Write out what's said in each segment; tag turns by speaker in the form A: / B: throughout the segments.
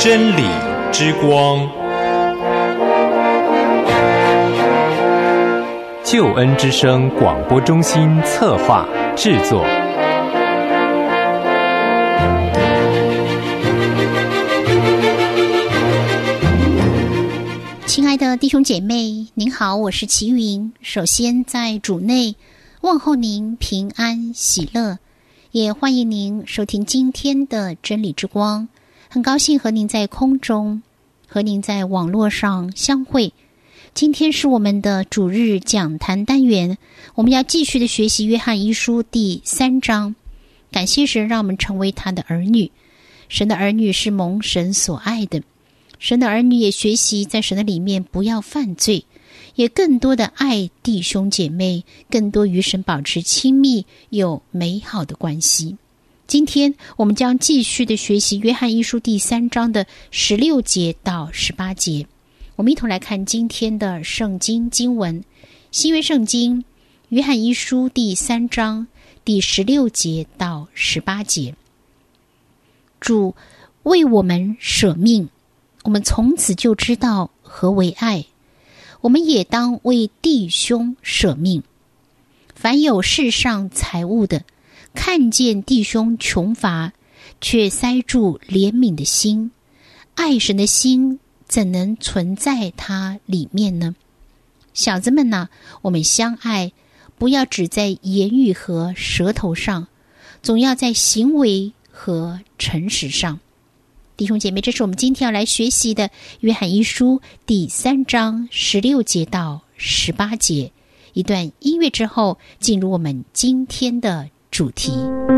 A: 真理之光，救恩之声广播中心策划制作。
B: 亲爱的弟兄姐妹，您好，我是齐云。首先在主内问候您平安喜乐，也欢迎您收听今天的真理之光。很高兴和您在空中，和您在网络上相会。今天是我们的主日讲坛单元，我们要继续的学习约翰一书第3章。感谢神让我们成为他的儿女，神的儿女是蒙神所爱的，神的儿女也学习在神的里面不要犯罪，也更多的爱弟兄姐妹，更多与神保持亲密有美好的关系。今天我们将继续的学习约翰一书第3章的16节到18节。我们一同来看今天的圣经经文，新约圣经约翰一书第3章第16节到18节。主为我们舍命，我们从此就知道何为爱，我们也当为弟兄舍命。凡有世上财物的，看见弟兄穷乏，却塞住怜悯的心，爱神的心怎能存在他里面呢？小子们哪，我们相爱，不要只在言语和舌头上，总要在行为和诚实上。弟兄姐妹，这是我们今天要来学习的约翰一书第3章16节到18节。一段音乐之后，进入我们今天的主题。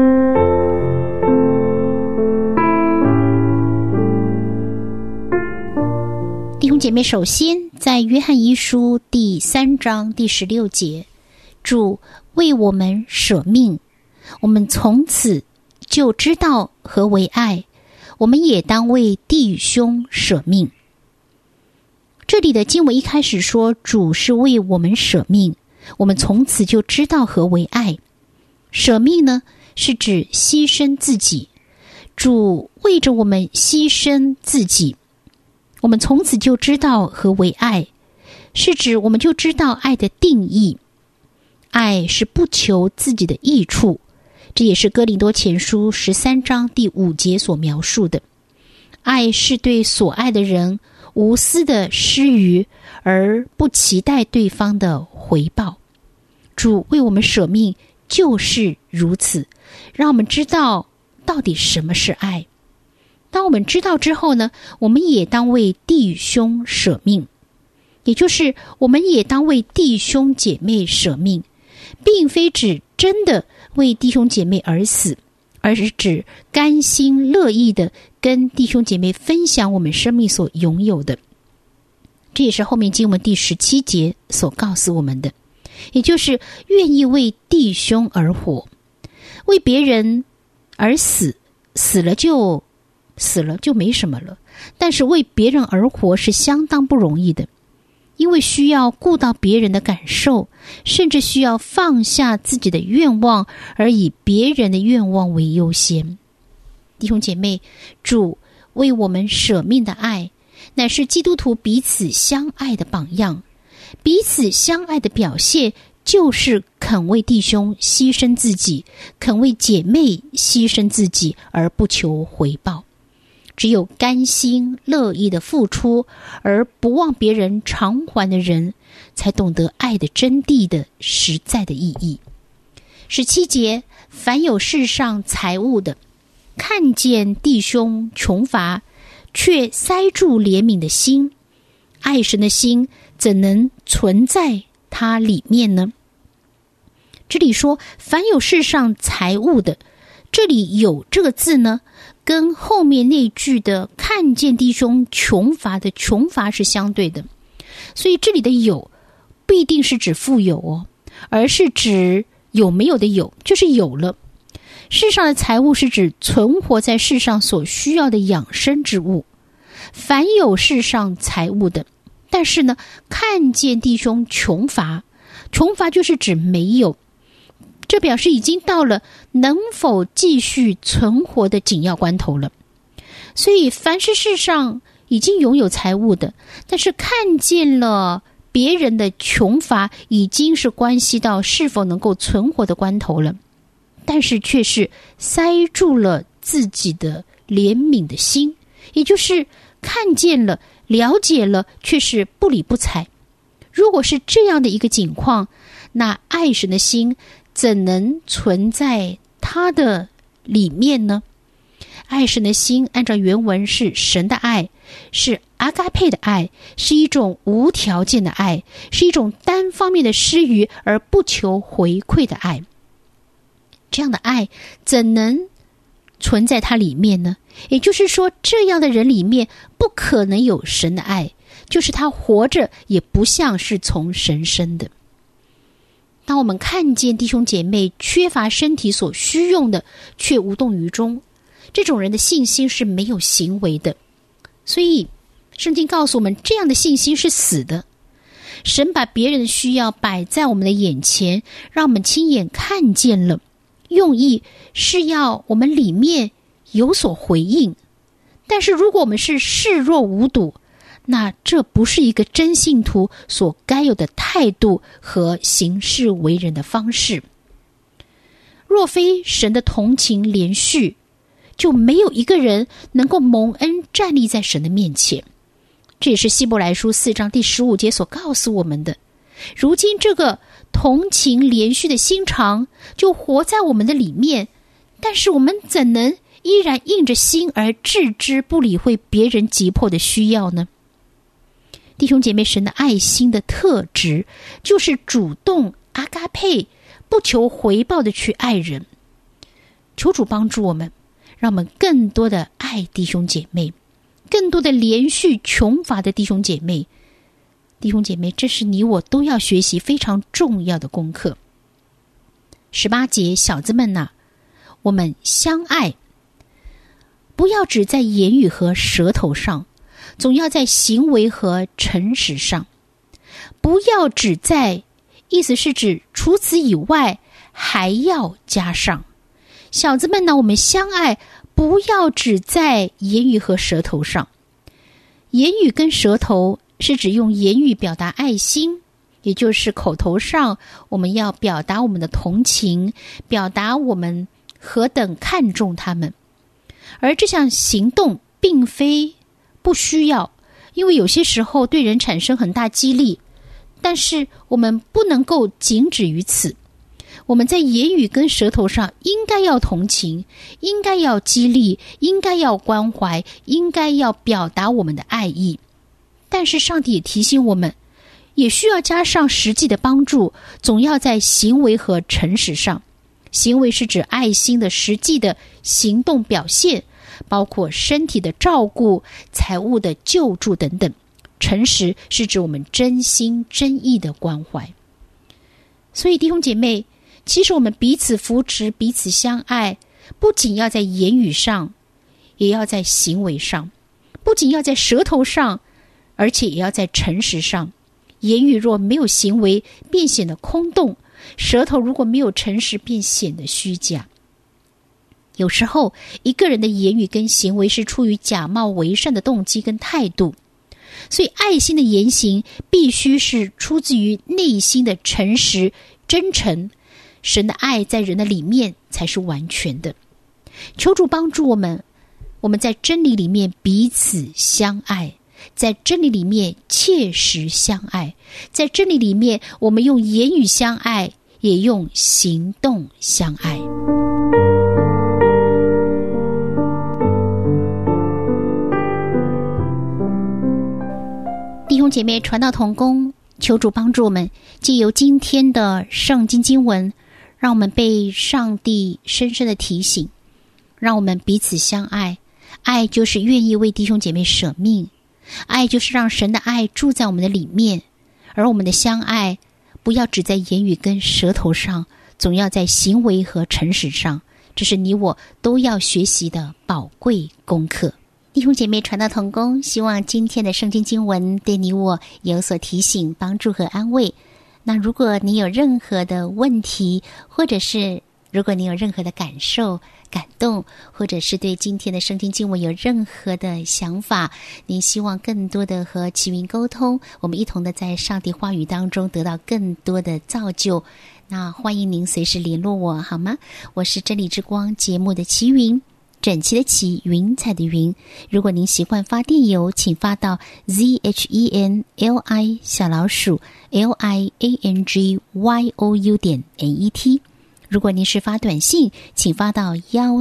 B: 弟兄姐妹，首先在约翰一书第3章第16节，主为我们舍命，我们从此就知道何为爱，我们也当为弟兄舍命。这里的经文一开始说，主是为我们舍命，我们从此就知道何为爱。舍命呢，是指牺牲自己，主为着我们牺牲自己，我们从此就知道何为爱，是指我们就知道爱的定义。爱是不求自己的益处，这也是哥林多前书13章第5节所描述的。爱是对所爱的人无私的施予，而不期待对方的回报。主为我们舍命就是如此，让我们知道到底什么是爱。当我们知道之后呢，我们也当为弟兄舍命，也就是我们也当为弟兄姐妹舍命，并非指真的为弟兄姐妹而死，而是指甘心乐意的跟弟兄姐妹分享我们生命所拥有的。这也是后面经文第17节所告诉我们的，也就是愿意为弟兄而活，为别人而死，死了就没什么了，但是为别人而活是相当不容易的，因为需要顾到别人的感受，甚至需要放下自己的愿望，而以别人的愿望为优先。弟兄姐妹，主为我们舍命的爱，乃是基督徒彼此相爱的榜样。彼此相爱的表现，就是肯为弟兄牺牲自己，肯为姐妹牺牲自己，而不求回报。只有甘心乐意的付出，而不忘别人偿还的人，才懂得爱的真谛的实在的意义。17节，凡有世上财物的，看见弟兄穷乏，却塞住怜悯的心，爱神的心怎能存在他里面呢？这里说凡有世上财物的，这里有这个字呢，跟后面那句的看见弟兄穷乏的穷乏是相对的，所以这里的有不一定是指富有哦，而是指有没有的有，就是有了。世上的财物是指存活在世上所需要的养生之物。凡有世上财物的，但是呢，看见弟兄穷乏，穷乏就是指没有，这表示已经到了能否继续存活的紧要关头了。 所以凡是世上已经拥有财物的，但是看见了别人的穷乏，已经是关系到是否能够存活的关头了，但是却是塞住了自己的怜悯的心，也就是看见了了解了，却是不理不睬。如果是这样的一个境况，那爱神的心怎能存在他的里面呢？爱神的心按照原文是神的爱，是阿嘎佩的爱，是一种无条件的爱，是一种单方面的施予而不求回馈的爱。这样的爱怎能存在他里面呢？也就是说，这样的人里面不可能有神的爱，就是他活着也不像是从神生的。当我们看见弟兄姐妹缺乏身体所需用的，却无动于衷，这种人的信心是没有行为的。所以圣经告诉我们，这样的信心是死的。神把别人的需要摆在我们的眼前，让我们亲眼看见了，用意是要我们里面有所回应。但是如果我们是视若无睹，那这不是一个真信徒所该有的态度和行事为人的方式。若非神的同情连续，就没有一个人能够蒙恩站立在神的面前。这也是希伯来书4章第15节所告诉我们的。如今这个同情连续的心肠就活在我们的里面，但是我们怎能依然硬着心而置之不理会别人急迫的需要呢？弟兄姐妹，神的爱心的特质就是主动阿嘎佩，不求回报的去爱人。求主帮助我们，让我们更多的爱弟兄姐妹，更多的连续穷乏的弟兄姐妹。弟兄姐妹，这是你我都要学习非常重要的功课。18节，小子们哪，我们相爱，不要只在言语和舌头上，总要在行为和诚实上。不要只在，意思是指除此以外还要加上。小子们呢，我们相爱，不要只在言语和舌头上。言语跟舌头是指用言语表达爱心，也就是口头上我们要表达我们的同情，表达我们何等看重他们。而这项行动并非不需要，因为有些时候对人产生很大激励，但是我们不能够仅止于此。我们在言语跟舌头上应该要同情，应该要激励，应该要关怀，应该要表达我们的爱意。但是上帝也提醒我们，也需要加上实际的帮助，总要在行为和诚实上。行为是指爱心的实际的行动表现，包括身体的照顾、财物的救助等等。诚实是指我们真心真意的关怀。所以弟兄姐妹，其实我们彼此扶持，彼此相爱，不仅要在言语上，也要在行为上，不仅要在舌头上，而且也要在诚实上。言语若没有行为，便显得空洞；舌头如果没有诚实，便显得虚假。有时候一个人的言语跟行为是出于假冒为善的动机跟态度，所以爱心的言行必须是出自于内心的诚实真诚。神的爱在人的里面才是完全的。求主帮助我们，我们在真理里面彼此相爱，在真理里面切实相爱，在真理里面我们用言语相爱，也用行动相爱。弟兄姐妹，传道同工，求主帮助我们，藉由今天的圣经经文，让我们被上帝深深的提醒，让我们彼此相爱。爱就是愿意为弟兄姐妹舍命，爱就是让神的爱住在我们的里面。而我们的相爱不要只在言语跟舌头上，总要在行为和诚实上。这是你我都要学习的宝贵功课。弟兄姐妹，传道同工，希望今天的圣经经文对你我有所提醒、帮助和安慰。那如果你有任何的问题，或者是如果你有任何的感受， 感动，或者是对今天的圣经经文有任何的想法，您希望更多的和齐云沟通，我们一同的在上帝话语当中得到更多的造就，那欢迎您随时联络我好吗？我是真理之光节目的齐云，整齐的齐，云彩的云。如果您习惯发电邮，请发到 ZHENLI_LIANGYOU.net。如果您是发短信，请发到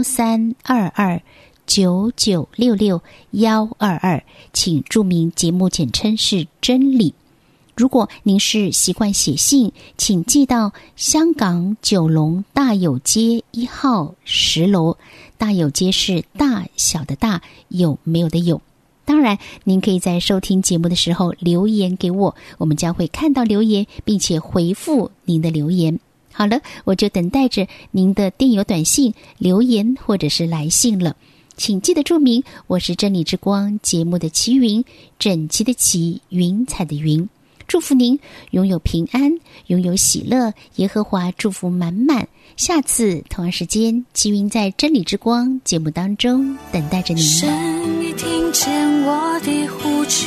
B: 1322996622，请注明节目简称是真理。如果您是习惯写信，请寄到香港九龙大有街1号10楼，大有街是大小的大，有没有的有。当然您可以在收听节目的时候留言给我，我们将会看到留言并且回复您的留言。好了，我就等待着您的电邮、短信、留言或者是来信了。请记得注明我是真理之光节目的齐云，整齐的齐，云彩的云。祝福您拥有平安，拥有喜乐，耶和华祝福满满。下次同样时间，齐云在真理之光节目当中等待着您。
C: 神已听见我的呼求，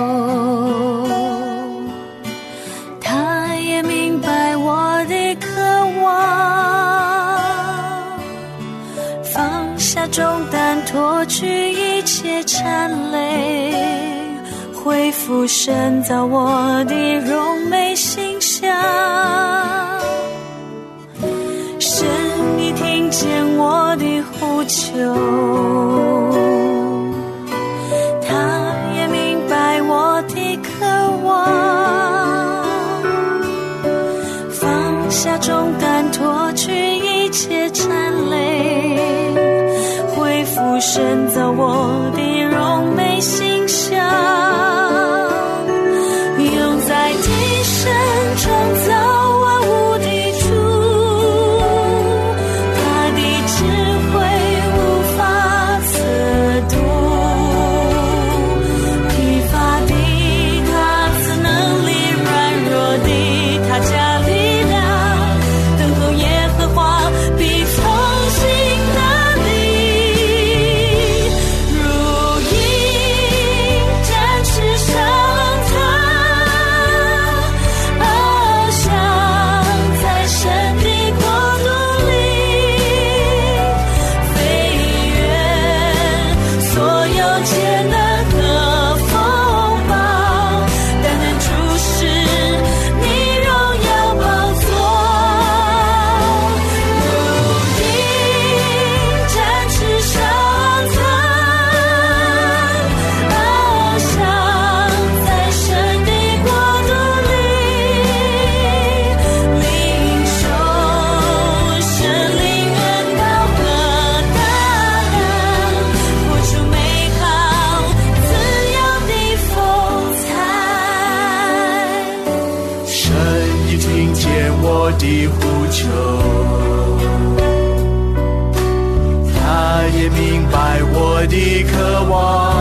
C: 他也明白我的渴望，放下重担，脱去一切缠累，恢复神造我的荣美形象。神已听见我的呼求，他也明白我的渴望，放下重担，脱去一切缠累，恢复神造我的荣美形象。用在地神创造万物的主，他的智慧无法测度，疲乏的他赐能力，软弱的他加力量，等候耶和华必从心得力，如鹰展翅上腾，翱翔在神的国度里，飞越所有艰难和风暴，但能注视你荣耀宝座，如鹰展翅上腾，翱翔在神的国度里，领受神灵恩膏和大能，活出美好自由的风采。
D: 神已听见我的呼求，他也明白我的渴望，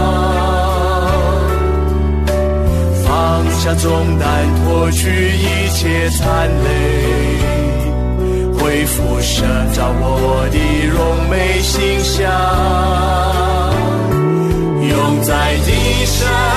D: 放下重担，脱去一切残累，恢复神造我的荣美形象，用在地上